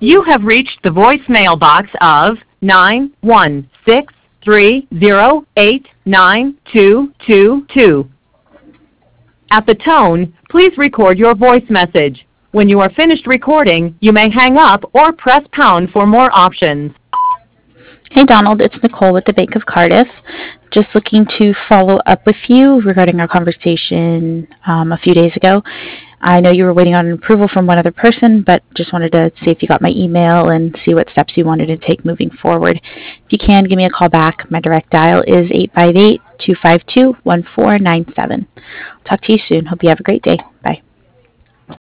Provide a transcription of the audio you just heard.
You have reached the voicemail box of 91630892222. At the tone, please record your voice message. When you are finished recording, you may hang up or press pound for more options. Hey Donald, it's Nicole with the Bank of Cardiff. Just looking to follow up with you regarding our conversation a few days ago. I know you were waiting on an approval from one other person, but just wanted to see if you got my email and see what steps you wanted to take moving forward. If you can, give me a call back. My direct dial is 858-252-1497. Talk to you soon. Hope you have a great day. Bye.